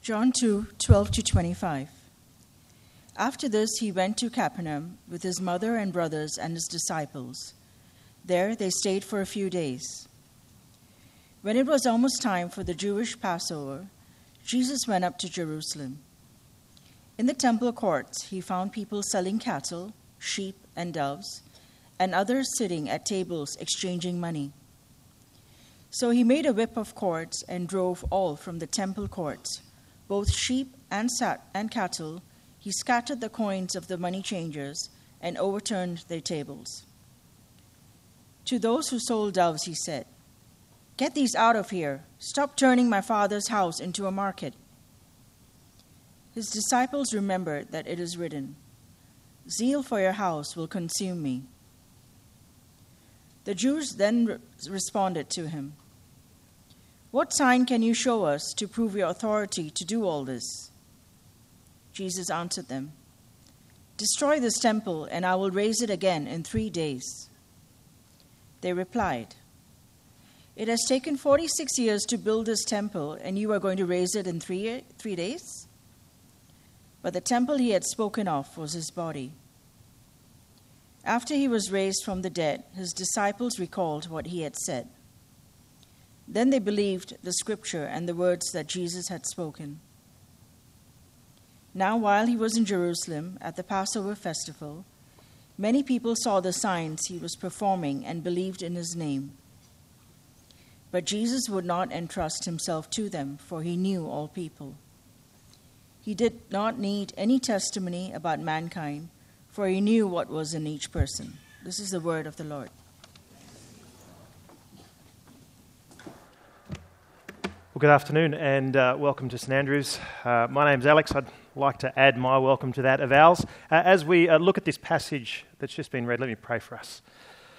John 2:12-25. After this, he went to Capernaum with his mother and brothers and his disciples. There they stayed for a few days. When it was almost time for the Jewish Passover, Jesus went up to Jerusalem. In the temple courts, he found people selling cattle, sheep, and doves, and others sitting at tables exchanging money. So he made a whip of cords and drove all from the temple courts, both sheep and cattle. He scattered the coins of the money changers and overturned their tables. To those who sold doves, he said, "Get these out of here. Stop turning my Father's house into a market." His disciples remembered that it is written, "Zeal for your house will consume me." The Jews then responded to him, "What sign can you show us to prove your authority to do all this?" Jesus answered them, "Destroy this temple, and I will raise it again in 3 days." They replied, "It has taken 46 years to build this temple, and you are going to raise it in three days?" But the temple he had spoken of was his body. After he was raised from the dead, his disciples recalled what he had said. Then they believed the scripture and the words that Jesus had spoken. Now, while he was in Jerusalem at the Passover festival, many people saw the signs he was performing and believed in his name. But Jesus would not entrust himself to them, for he knew all people. He did not need any testimony about mankind, for he knew what was in each person. This is the word of the Lord. Well, good afternoon and welcome to St Andrews. My name's Alex. I'd like to add my welcome to that of ours. As we look at this passage that's just been read, let me pray for us.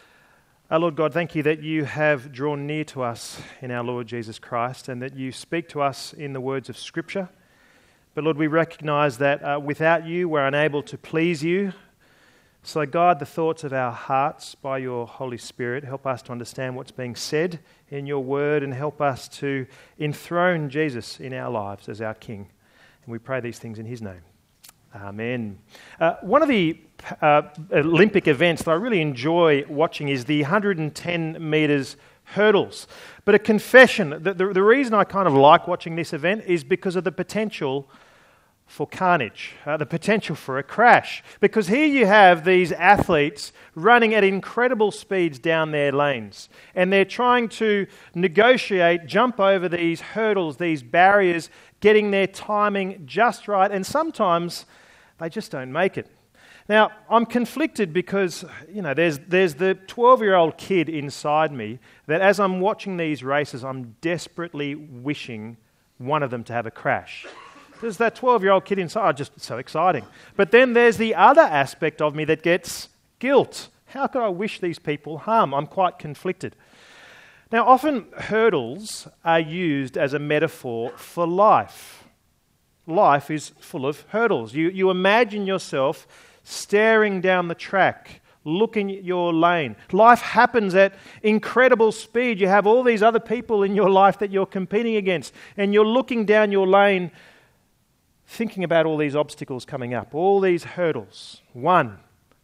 Lord God, thank you that you have drawn near to us in our Lord Jesus Christ and that you speak to us in the words of Scripture. But Lord, we recognise that without you we're unable to please you. So guide the thoughts of our hearts by your Holy Spirit. Help us to understand what's being said in your word and help us to enthrone Jesus in our lives as our King. And we pray these things in his name. Amen. One of the Olympic events that I really enjoy watching is the 110 metres hurdles. But a confession, the reason I kind of like watching this event is because of the potential for carnage, the potential for a crash. Because here you have these athletes running at incredible speeds down their lanes. And they're trying to negotiate, jump over these hurdles, these barriers, getting their timing just right. And sometimes they just don't make it. Now, I'm conflicted because, there's the 12-year-old kid inside me that as I'm watching these races, I'm desperately wishing one of them to have a crash. There's that 12-year-old kid inside, just so exciting. But then there's the other aspect of me that gets guilt. How could I wish these people harm? I'm quite conflicted. Now, often hurdles are used as a metaphor for life. Life is full of hurdles. You imagine yourself staring down the track, looking at your lane. Life happens at incredible speed. You have all these other people in your life that you're competing against, and you're looking down your lane thinking about all these obstacles coming up, all these hurdles. 1,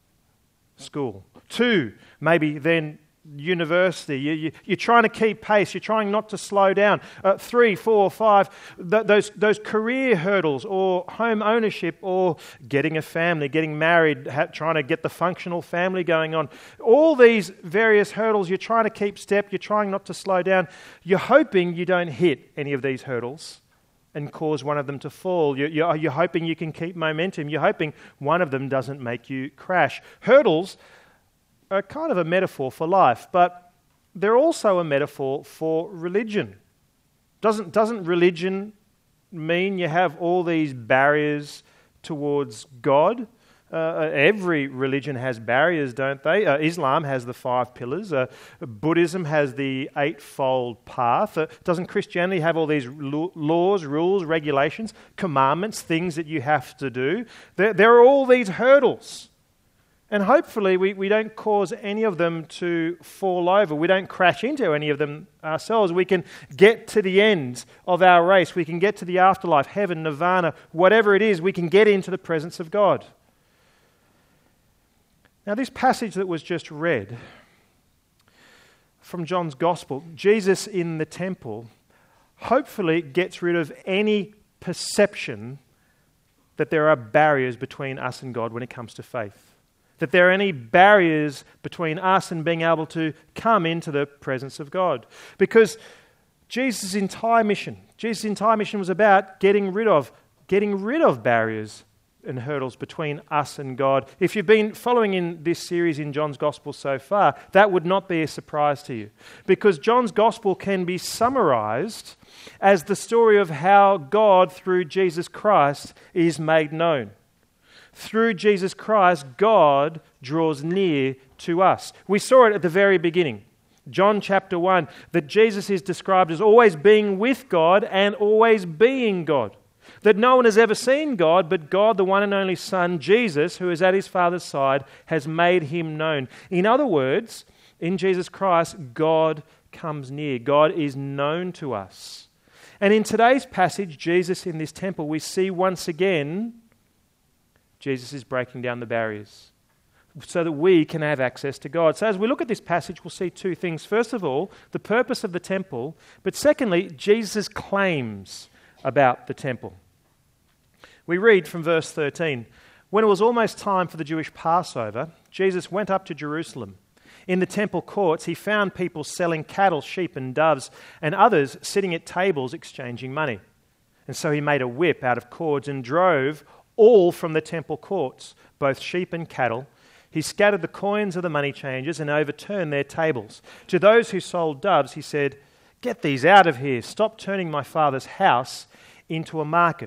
school. 2, maybe then university. You're trying to keep pace. You're trying not to slow down. 3, 4, 5, those career hurdles or home ownership or getting a family, getting married, trying to get the functional family going on. All these various hurdles, you're trying to keep step. You're trying not to slow down. You're hoping you don't hit any of these hurdles and cause one of them to fall. You're hoping you can keep momentum. You're hoping one of them doesn't make you crash. Hurdles are kind of a metaphor for life, but they're also a metaphor for religion. Doesn't religion mean you have all these barriers towards God? Every religion has barriers, don't they? Islam has the 5 pillars. Buddhism has the 8-fold path. Doesn't Christianity have all these laws, rules, regulations, commandments, things that you have to do? There are all these hurdles. And hopefully we don't cause any of them to fall over. We don't crash into any of them ourselves. We can get to the end of our race. We can get to the afterlife, heaven, nirvana, whatever it is, we can get into the presence of God. Now, this passage that was just read from John's Gospel, Jesus in the temple, hopefully gets rid of any perception that there are barriers between us and God when it comes to faith. That there are any barriers between us and being able to come into the presence of God. Because Jesus' entire mission was about getting rid of barriers and hurdles between us and God. If you've been following in this series in John's Gospel so far, that would not be a surprise to you. Because John's Gospel can be summarized as the story of how God, through Jesus Christ, is made known. Through Jesus Christ, God draws near to us. We saw it at the very beginning. John chapter 1, that Jesus is described as always being with God and always being God. That no one has ever seen God, but God, the one and only Son, Jesus, who is at his Father's side, has made him known. In other words, in Jesus Christ, God comes near. God is known to us. And in today's passage, Jesus in this temple, we see once again Jesus is breaking down the barriers so that we can have access to God. So as we look at this passage, we'll see two things. First of all, the purpose of the temple, but secondly, Jesus' claims about the temple. We read from verse 13, "When it was almost time for the Jewish Passover, Jesus went up to Jerusalem. In the temple courts, he found people selling cattle, sheep, and doves, and others sitting at tables exchanging money. And so he made a whip out of cords and drove all from the temple courts, both sheep and cattle. He scattered the coins of the money changers and overturned their tables. To those who sold doves, he said, 'Get these out of here. Stop turning my Father's house into a market.'"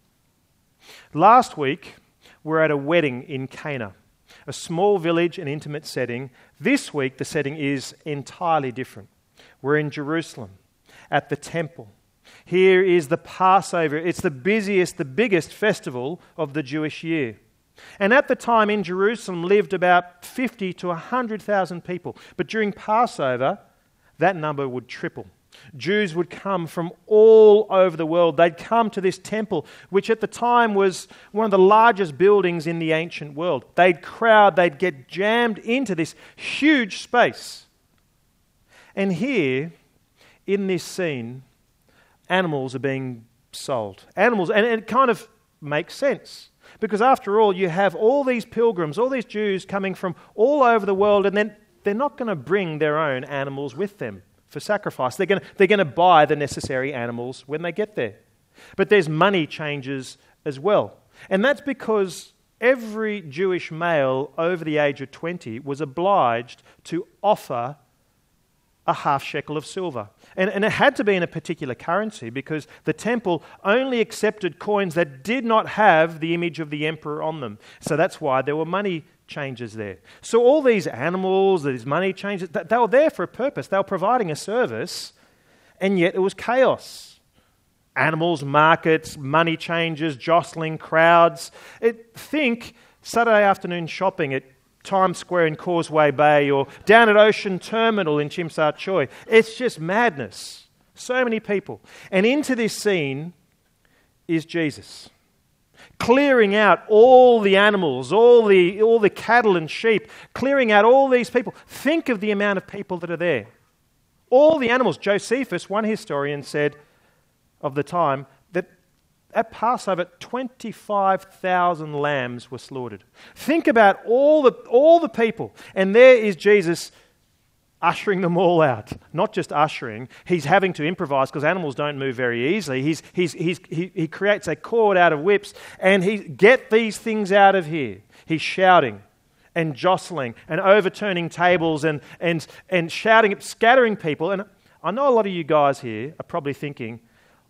Last week, we were at a wedding in Cana, a small village and intimate setting. This week, the setting is entirely different. We're in Jerusalem, at the temple. Here is the Passover. It's the busiest, the biggest festival of the Jewish year. And at the time in Jerusalem lived about 50 to 100,000 people. But during Passover, that number would triple. Jews would come from all over the world. They'd come to this temple, which at the time was one of the largest buildings in the ancient world. They'd crowd, they'd get jammed into this huge space. And here, in this scene, animals are being sold. Animals, and it kind of makes sense. Because after all, you have all these pilgrims, all these Jews coming from all over the world, and then they're not going to bring their own animals with them for sacrifice. They're going to buy the necessary animals when they get there. But there's money changes as well. And that's because every Jewish male over the age of 20 was obliged to offer a half shekel of silver. And it had to be in a particular currency because the temple only accepted coins that did not have the image of the emperor on them. So that's why there were money changes there. So all these animals, these money changes, they were there for a purpose. They were providing a service, and yet it was chaos. Animals, markets, money changes, jostling crowds. Think Saturday afternoon shopping at Times Square in Causeway Bay or down at Ocean Terminal in Tsim Sha Tsui. It's just madness. So many people. And into this scene is Jesus, clearing out all the animals, all the cattle and sheep, clearing out all these people. Think of the amount of people that are there. All the animals. Josephus, one historian, said of the time that at Passover, 25,000 lambs were slaughtered. Think about all the people. And there is Jesus ushering them all out. Not just ushering, he's having to improvise because animals don't move very easily. He creates a cord out of whips and get these things out of here. He's shouting and jostling and overturning tables and shouting, scattering people. And I know a lot of you guys here are probably thinking,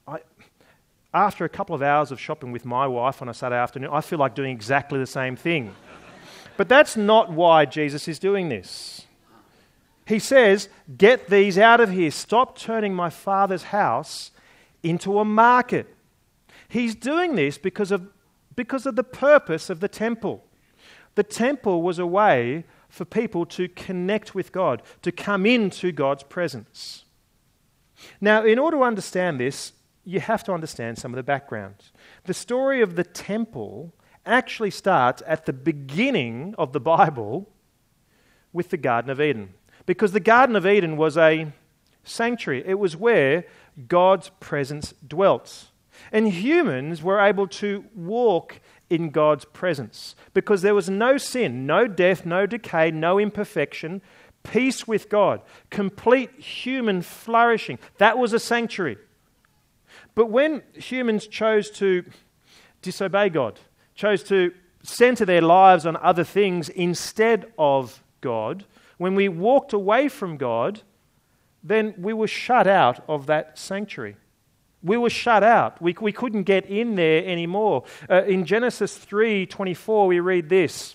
after a couple of hours of shopping with my wife on a Saturday afternoon, I feel like doing exactly the same thing. But that's not why Jesus is doing this. He says, "Get these out of here. Stop turning my Father's house into a market." He's doing this because of the purpose of the temple. The temple was a way for people to connect with God, to come into God's presence. Now, in order to understand this, you have to understand some of the background. The story of the temple actually starts at the beginning of the Bible with the Garden of Eden. Because the Garden of Eden was a sanctuary. It was where God's presence dwelt. And humans were able to walk in God's presence because there was no sin, no death, no decay, no imperfection, peace with God, complete human flourishing. That was a sanctuary. But when humans chose to disobey God, chose to center their lives on other things instead of God, when we walked away from God, then we were shut out of that sanctuary. We were shut out. We couldn't get in there anymore. In Genesis 3:24, we read this.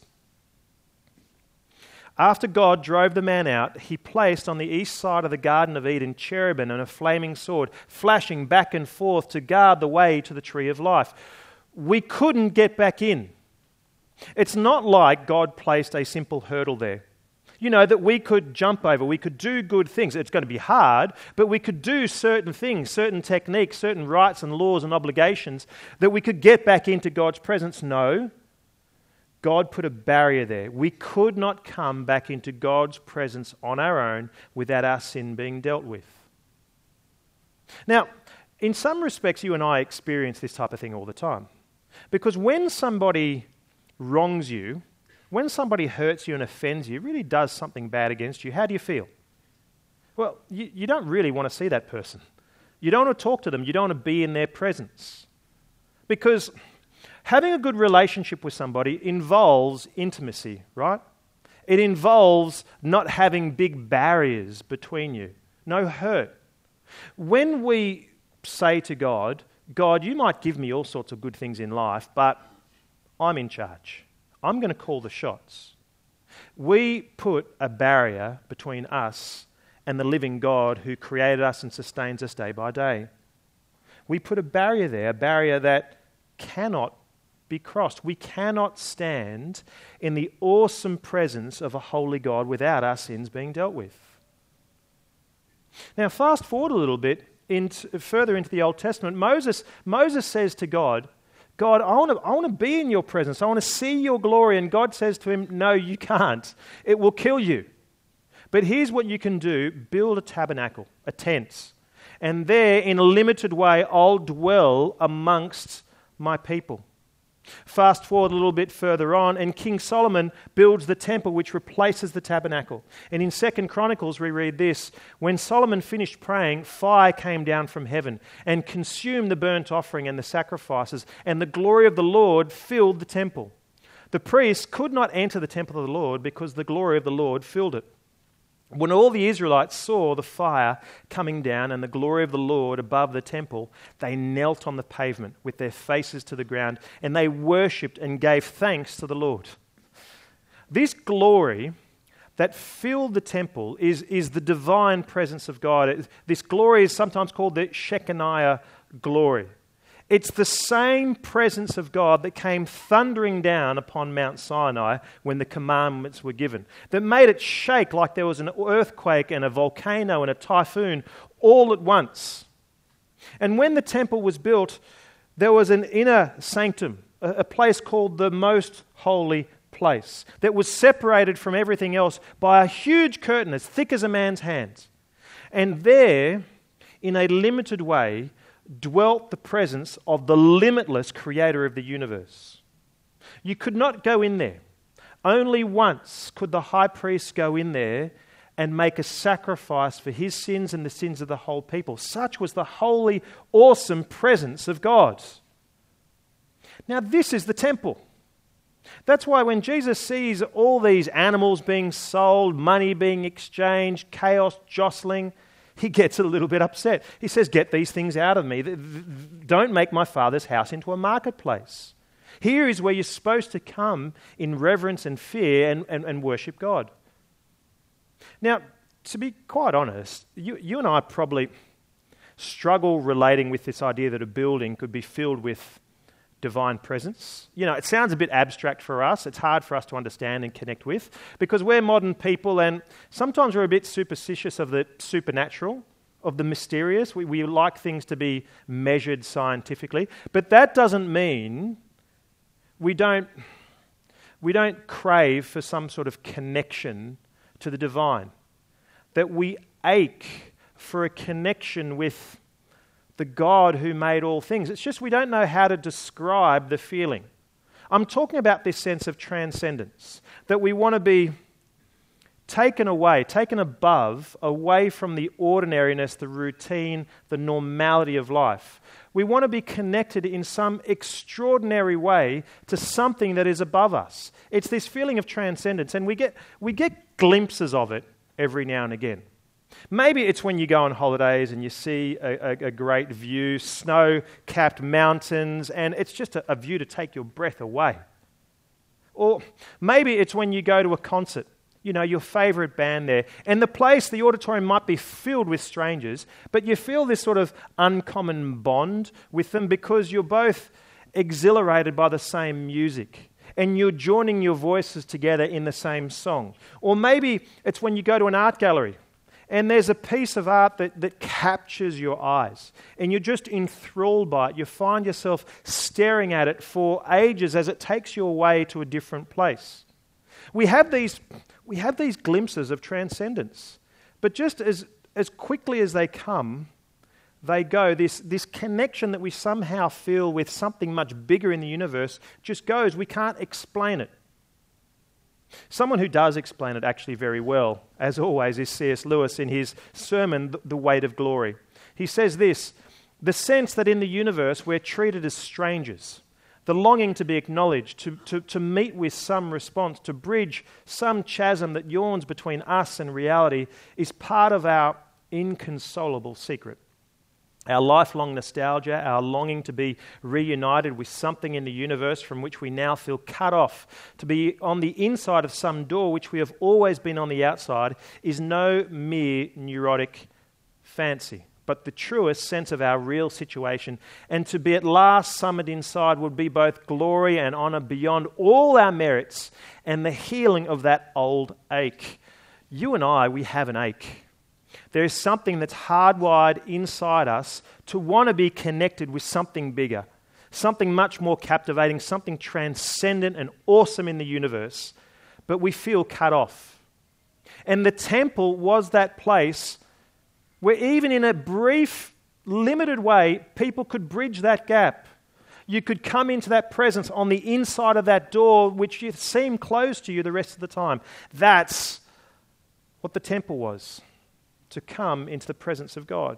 After God drove the man out, he placed on the east side of the Garden of Eden cherubim and a flaming sword, flashing back and forth to guard the way to the tree of life. We couldn't get back in. It's not like God placed a simple hurdle there. You know, that we could jump over, we could do good things. It's going to be hard, but we could do certain things, certain techniques, certain rights and laws and obligations that we could get back into God's presence. No, God put a barrier there. We could not come back into God's presence on our own without our sin being dealt with. Now, in some respects, you and I experience this type of thing all the time. Because when somebody wrongs you, when somebody hurts you and offends you, really does something bad against you, how do you feel? Well, you don't really want to see that person. You don't want to talk to them. You don't want to be in their presence. Because having a good relationship with somebody involves intimacy, right? It involves not having big barriers between you, no hurt. When we say to God, God, you might give me all sorts of good things in life, but I'm in charge. I'm going to call the shots. We put a barrier between us and the living God who created us and sustains us day by day. We put a barrier there, a barrier that cannot be crossed. We cannot stand in the awesome presence of a holy God without our sins being dealt with. Now, fast forward a little bit further into the Old Testament. Moses says to God, God, I want to be in your presence. I want to see your glory. And God says to him, no, you can't. It will kill you. But here's what you can do. Build a tabernacle, a tent. And there, in a limited way, I'll dwell amongst my people. Fast forward a little bit further on, and King Solomon builds the temple which replaces the tabernacle. And in 2 Chronicles we read this, when Solomon finished praying, fire came down from heaven and consumed the burnt offering and the sacrifices, and the glory of the Lord filled the temple. The priests could not enter the temple of the Lord because the glory of the Lord filled it. When all the Israelites saw the fire coming down and the glory of the Lord above the temple, they knelt on the pavement with their faces to the ground, and they worshipped and gave thanks to the Lord. This glory that filled the temple is the divine presence of God. This glory is sometimes called the Shekinah glory. It's the same presence of God that came thundering down upon Mount Sinai when the commandments were given, that made it shake like there was an earthquake and a volcano and a typhoon all at once. And when the temple was built, there was an inner sanctum, a place called the Most Holy Place, that was separated from everything else by a huge curtain as thick as a man's hand. And there, in a limited way, dwelt the presence of the limitless creator of the universe. You could not go in there. Only once could the high priest go in there and make a sacrifice for his sins and the sins of the whole people. Such was the holy, awesome presence of God. Now, this is the temple. That's why when Jesus sees all these animals being sold, money being exchanged, chaos jostling, he gets a little bit upset. He says, get these things out of me. Don't make my Father's house into a marketplace. Here is where you're supposed to come in reverence and fear and worship God. Now, to be quite honest, you and I probably struggle relating with this idea that a building could be filled with divine presence. You know, it sounds a bit abstract for us. It's hard for us to understand and connect with because we're modern people and sometimes we're a bit superstitious of the supernatural, of the mysterious. We like things to be measured scientifically. But that doesn't mean we don't crave for some sort of connection to the divine. That we ache for a connection with the God who made all things. It's just we don't know how to describe the feeling. I'm talking about this sense of transcendence, that we want to be taken above, away from the ordinariness, the routine, the normality of life. We want to be connected in some extraordinary way to something that is above us. It's this feeling of transcendence, and we get glimpses of it every now and again. Maybe it's when you go on holidays and you see a great view, snow-capped mountains, and it's just a view to take your breath away. Or maybe it's when you go to a concert, you know, your favourite band there, and the auditorium might be filled with strangers, but you feel this sort of uncommon bond with them because you're both exhilarated by the same music and you're joining your voices together in the same song. Or maybe it's when you go to an art gallery and there's a piece of art that captures your eyes and you're just enthralled by it. You find yourself staring at it for ages as it takes you away to a different place. We have these glimpses of transcendence, but just as quickly as they come, they go. This connection that we somehow feel with something much bigger in the universe just goes. We can't explain it. Someone who does explain it actually very well, as always, is C.S. Lewis in his sermon, The Weight of Glory. He says this: the sense that in the universe we're treated as strangers, the longing to be acknowledged, to meet with some response, to bridge some chasm that yawns between us and reality is part of our inconsolable secret. Our lifelong nostalgia, our longing to be reunited with something in the universe from which we now feel cut off, to be on the inside of some door which we have always been on the outside, is no mere neurotic fancy, but the truest sense of our real situation. And to be at last summoned inside would be both glory and honour beyond all our merits and the healing of that old ache. You and I, we have an ache. There is something that's hardwired inside us to want to be connected with something bigger, something much more captivating, something transcendent and awesome in the universe, but we feel cut off. And the temple was that place where even in a brief, limited way, people could bridge that gap. You could come into that presence on the inside of that door, which seemed closed to you the rest of the time. That's what the temple was, to come into the presence of God.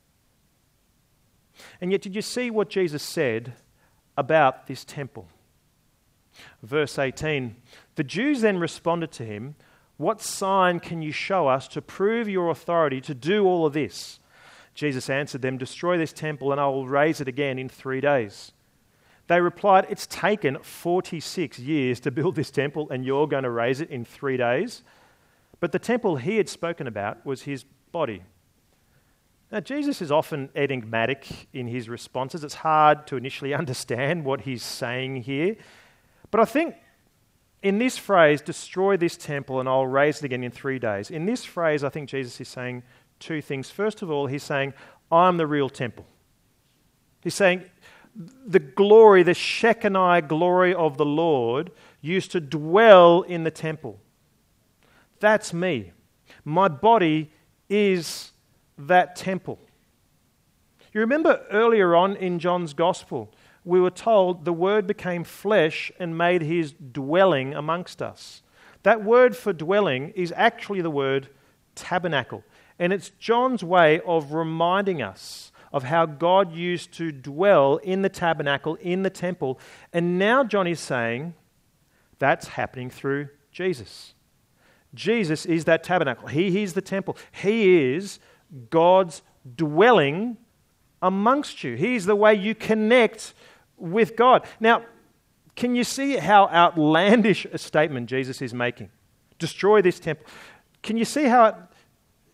And yet, did you see what Jesus said about this temple? Verse 18, the Jews then responded to him, "What sign can you show us to prove your authority to do all of this?" Jesus answered them, "Destroy this temple and I will raise it again in 3 days." They replied, "It's taken 46 years to build this temple and you're going to raise it in 3 days?" But the temple he had spoken about was his body. Now, Jesus is often enigmatic in his responses. It's hard to initially understand what he's saying here. But I think in this phrase, "destroy this temple and I'll raise it again in 3 days," in this phrase, I think Jesus is saying two things. First of all, he's saying, I'm the real temple. He's saying the glory, the Shekinah glory of the Lord used to dwell in the temple. That's me. My body is that temple. You remember earlier on in John's Gospel, we were told the Word became flesh and made his dwelling amongst us. That word for dwelling is actually the word tabernacle. And it's John's way of reminding us of how God used to dwell in the tabernacle, in the temple. And now John is saying that's happening through Jesus. Jesus is that tabernacle. He is the temple. He is God's dwelling amongst you. He is the way you connect with God. Now, can you see how outlandish a statement Jesus is making? Destroy this temple. Can you see how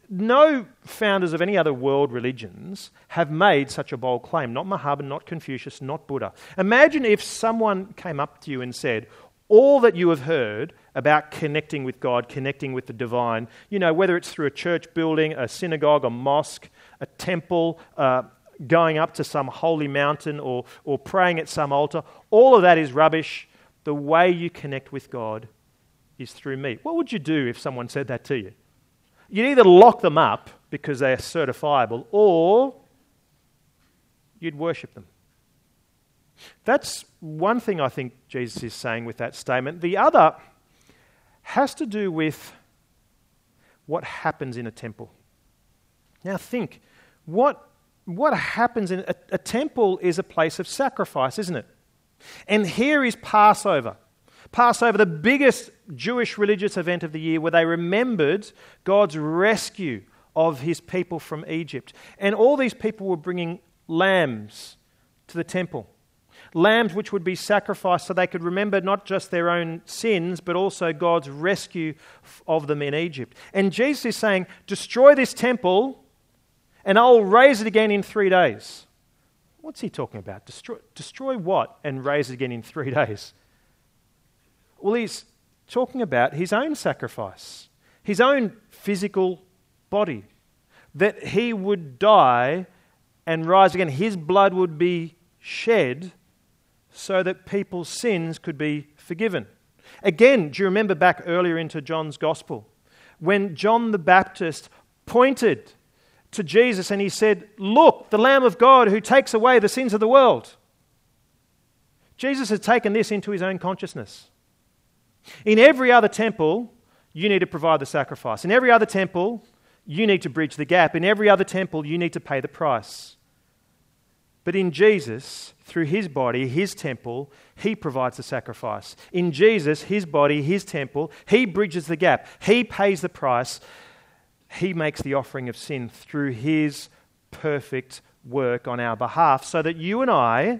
no founders of any other world religions have made such a bold claim. Not Mohammed, not Confucius, not Buddha. Imagine if someone came up to you and said, all that you have heard about connecting with God, connecting with the divine, whether it's through a church building, a synagogue, a mosque, a temple, going up to some holy mountain or praying at some altar, all of that is rubbish. The way you connect with God is through me. What would you do if someone said that to you? You'd either lock them up because they are certifiable, or you'd worship them. That's one thing I think Jesus is saying with that statement. The other has to do with what happens in a temple. Now think, what happens in a temple is a place of sacrifice, isn't it? And here is Passover. Passover, the biggest Jewish religious event of the year, where they remembered God's rescue of his people from Egypt. And all these people were bringing lambs to the temple. Lambs which would be sacrificed so they could remember not just their own sins, but also God's rescue of them in Egypt. And Jesus is saying, destroy this temple and I'll raise it again in 3 days. What's he talking about? Destroy what and raise it again in 3 days? Well, he's talking about his own sacrifice, his own physical body, that he would die and rise again. His blood would be shed so that people's sins could be forgiven. Again, do you remember back earlier into John's Gospel, when John the Baptist pointed to Jesus and he said, look, the Lamb of God who takes away the sins of the world. Jesus had taken this into his own consciousness. In every other temple, you need to provide the sacrifice. In every other temple, you need to bridge the gap. In every other temple, you need to pay the price. But in Jesus, through his body, his temple, he provides the sacrifice. In Jesus, his body, his temple, he bridges the gap. He pays the price. He makes the offering of sin through his perfect work on our behalf so that you and I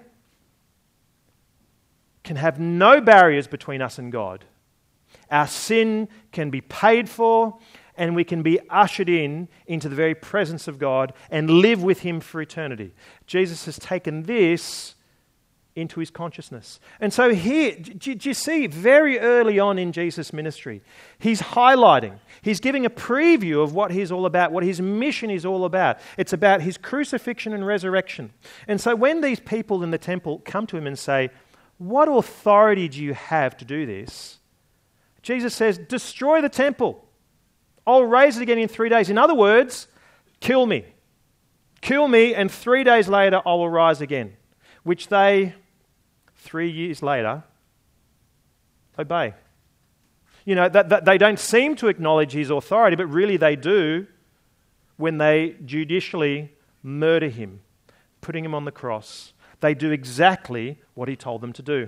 can have no barriers between us and God. Our sin can be paid for and we can be ushered into the very presence of God and live with him for eternity. Jesus has taken this into his consciousness. And so here, do you see, very early on in Jesus' ministry, he's highlighting, he's giving a preview of what he's all about, what his mission is all about. It's about his crucifixion and resurrection. And so when these people in the temple come to him and say, what authority do you have to do this? Jesus says, destroy the temple. I'll raise it again in 3 days. In other words, kill me. Kill me, and 3 days later I will rise again. Which they, 3 years later, obey. That they don't seem to acknowledge his authority, but really they do when they judicially murder him, putting him on the cross. They do exactly what he told them to do.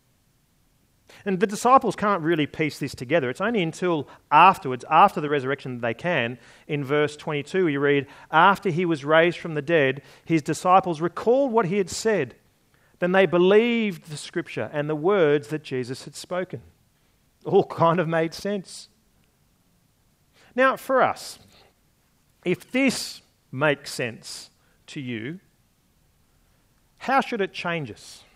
And the disciples can't really piece this together. It's only until afterwards, after the resurrection, that they can. In verse 22, we read, after he was raised from the dead, his disciples recalled what he had said. Then they believed the scripture and the words that Jesus had spoken. All kind of made sense. Now, for us, if this makes sense to you, how should it change us?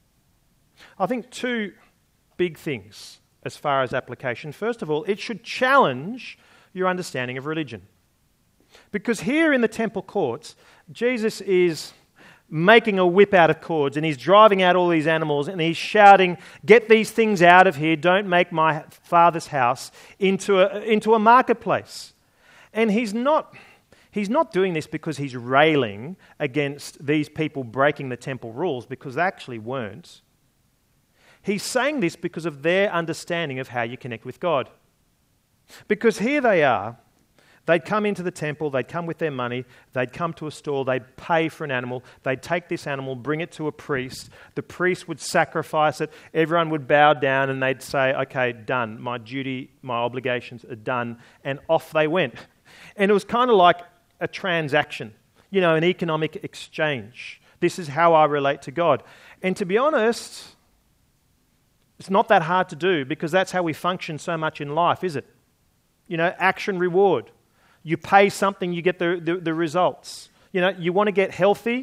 I think two big things as far as application. First of all, it should challenge your understanding of religion. Because here in the temple courts, Jesus is making a whip out of cords and he's driving out all these animals and he's shouting, get these things out of here, don't make my Father's house into a marketplace. And he's not doing this because he's railing against these people breaking the temple rules, because they actually weren't. He's saying this because of their understanding of how you connect with God. Because here they are, they'd come into the temple, they'd come with their money, they'd come to a stall, they'd pay for an animal, they'd take this animal, bring it to a priest, the priest would sacrifice it, everyone would bow down and they'd say, okay, done, my duty, my obligations are done, and off they went. And it was kind of like a transaction, an economic exchange. This is how I relate to God. And to be honest, it's not that hard to do, because that's how we function so much in life, is it? Action, reward. You pay something, you get the results. You want to get healthy?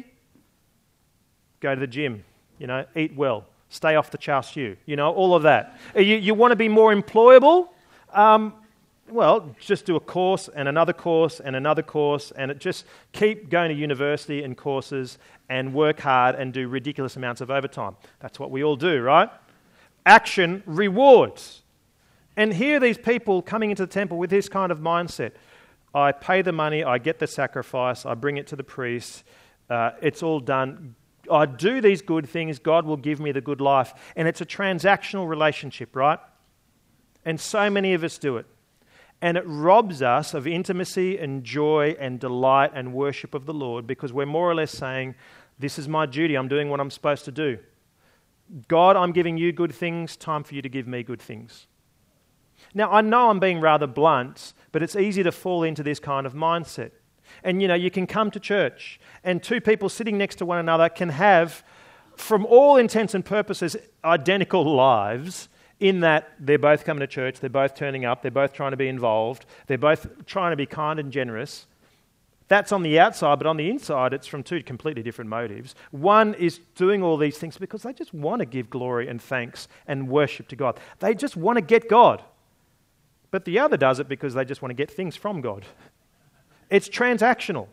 Go to the gym. Eat well. Stay off the chao siu. All of that. You want to be more employable? Well, just do a course and another course and another course, and just keep going to university and courses and work hard and do ridiculous amounts of overtime. That's what we all do, right? Action rewards. And here are these people coming into the temple with this kind of mindset. I pay the money, I get the sacrifice, I bring it to the priest, it's all done. I do these good things, God will give me the good life. And it's a transactional relationship, right? And so many of us do it. And it robs us of intimacy and joy and delight and worship of the Lord, because we're more or less saying, this is my duty, I'm doing what I'm supposed to do. God, I'm giving you good things, time for you to give me good things. Now, I know I'm being rather blunt, but it's easy to fall into this kind of mindset. And, you can come to church, and two people sitting next to one another can have, from all intents and purposes, identical lives, in that they're both coming to church, they're both turning up, they're both trying to be involved, they're both trying to be kind and generous. That's on the outside, but on the inside, it's from two completely different motives. One is doing all these things because they just want to give glory and thanks and worship to God. They just want to get God. But the other does it because they just want to get things from God. It's transactional.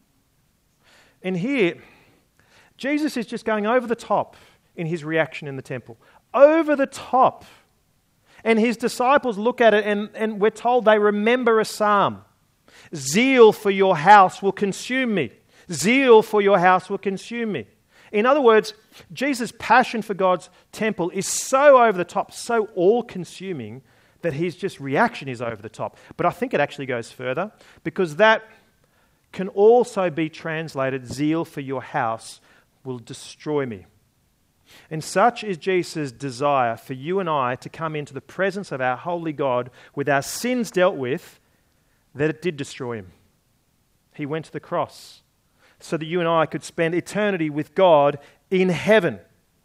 And here, Jesus is just going over the top in his reaction in the temple. Over the top. And his disciples look at it and we're told they remember a psalm. Zeal for your house will consume me. Zeal for your house will consume me. In other words, Jesus' passion for God's temple is so over the top, so all-consuming, that his just reaction is over the top. But I think it actually goes further, because that can also be translated, zeal for your house will destroy me. And such is Jesus' desire for you and I to come into the presence of our holy God with our sins dealt with, that it did destroy him. He went to the cross so that you and I could spend eternity with God in heaven.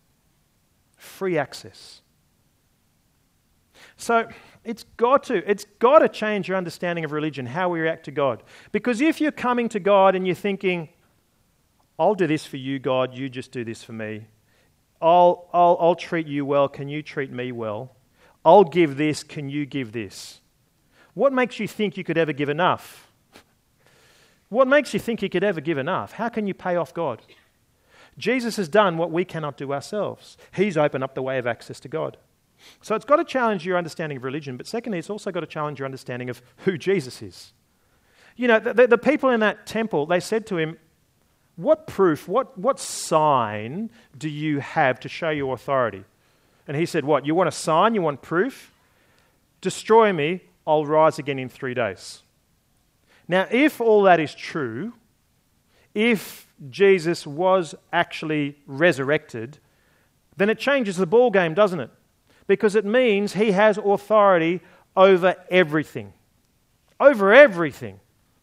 Free access. So it's got to change your understanding of religion, how we react to God. Because if you're coming to God and you're thinking, I'll do this for you, God, you just do this for me. I'll treat you well, can you treat me well? I'll give this, can you give this? What makes you think you could ever give enough? What makes you think you could ever give enough? How can you pay off God? Jesus has done what we cannot do ourselves. He's opened up the way of access to God. So it's got to challenge your understanding of religion, but secondly, it's also got to challenge your understanding of who Jesus is. The people in that temple, they said to him, what proof, what sign do you have to show your authority? And he said, what, you want a sign, you want proof? Destroy me, I'll rise again in 3 days. Now, if all that is true, if Jesus was actually resurrected, then it changes the ball game, doesn't it? Because it means he has authority over everything. Over everything.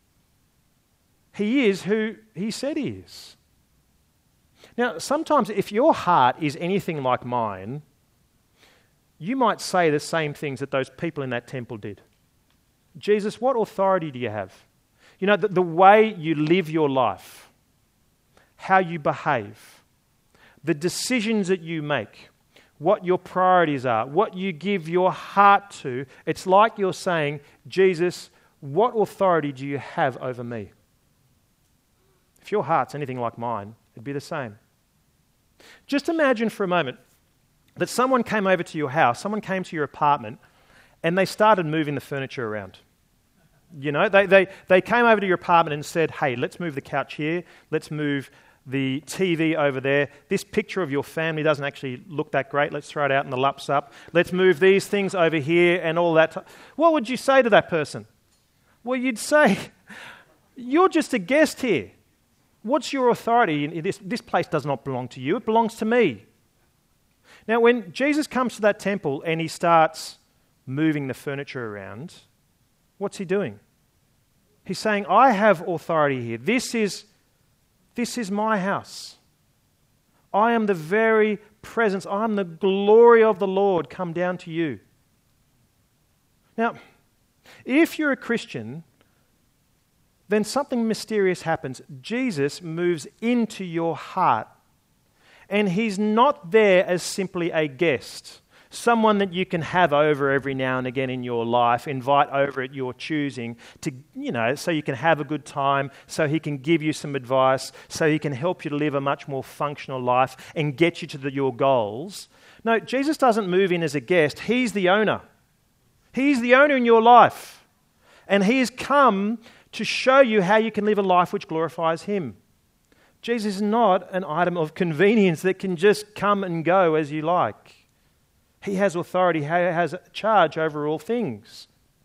He is who he said he is. Now, sometimes if your heart is anything like mine, you might say the same things that those people in that temple did. Jesus, what authority do you have? The way you live your life, how you behave, the decisions that you make, what your priorities are, what you give your heart to, it's like you're saying, Jesus, what authority do you have over me? If your heart's anything like mine, it'd be the same. Just imagine for a moment that someone came over to your house, someone came to your apartment, and they started moving the furniture around. They came over to your apartment and said, hey, let's move the couch here, let's move the TV over there. This picture of your family doesn't actually look that great. Let's throw it out in the laps up. Let's move these things over here and all that. What would you say to that person? Well, you'd say, you're just a guest here. What's your authority? This place does not belong to you. It belongs to me. Now, when Jesus comes to that temple and he starts moving the furniture around, what's he doing? He's saying, I have authority here. This is my house. I am the very presence. I am the glory of the Lord come down to you. Now, if you're a Christian, then something mysterious happens. Jesus moves into your heart, and he's not there as simply a guest, someone that you can have over every now and again in your life, invite over at your choosing to, so you can have a good time, so he can give you some advice, so he can help you to live a much more functional life and get you to your goals. No, Jesus doesn't move in as a guest. He's the owner. He's the owner in your life. And he has come to show you how you can live a life which glorifies him. Jesus is not an item of convenience that can just come and go as you like. He has authority, he has charge over all things.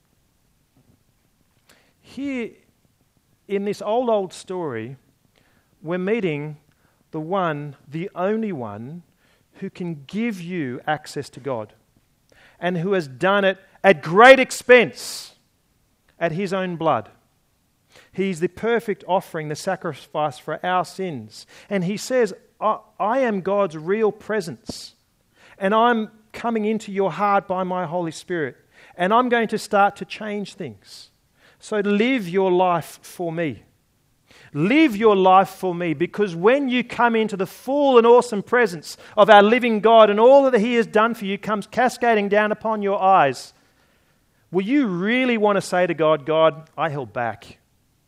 Here, in this old story, we're meeting the one, the only one, who can give you access to God, and who has done it at great expense, at his own blood. He's the perfect offering, the sacrifice for our sins. And he says, I am God's real presence, and I'm coming into your heart by my Holy Spirit, and I'm going to start to change things. So live your life for me. Live your life for me, because when you come into the full and awesome presence of our living God and all that he has done for you comes cascading down upon your eyes, will you really want to say to God, God, I held back?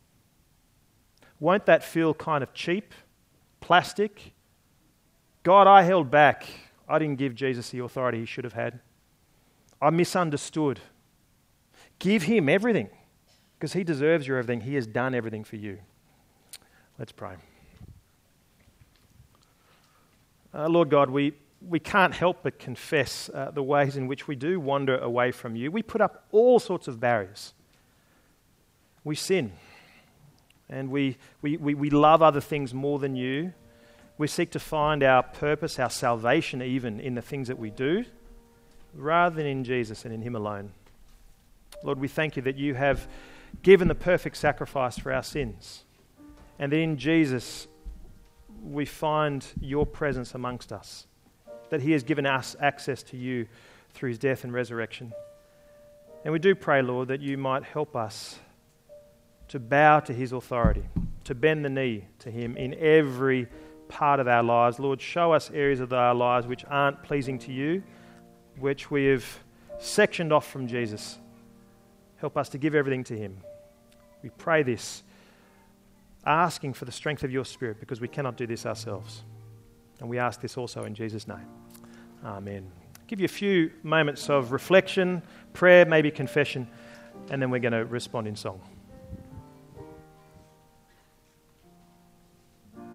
Won't that feel kind of cheap, plastic? God, I held back. I didn't give Jesus the authority he should have had. I misunderstood. Give him everything, because he deserves your everything. He has done everything for you. Let's pray. Lord God, we can't help but confess the ways in which we do wander away from you. We put up all sorts of barriers. We sin, and we love other things more than you. We seek to find our purpose, our salvation even, in the things that we do, rather than in Jesus and in him alone. Lord, we thank you that you have given the perfect sacrifice for our sins, and that in Jesus we find your presence amongst us, that he has given us access to you through his death and resurrection. And we do pray, Lord, that you might help us to bow to his authority, to bend the knee to him in every part of our lives. Lord, show us areas of our lives which aren't pleasing to you, which we have sectioned off from Jesus. Help us to give everything to him. We pray this, asking for the strength of your Spirit, because we cannot do this ourselves. And we ask this also in Jesus' name. Amen. Give you a few moments of reflection, prayer, maybe confession, and then we're going to respond in song.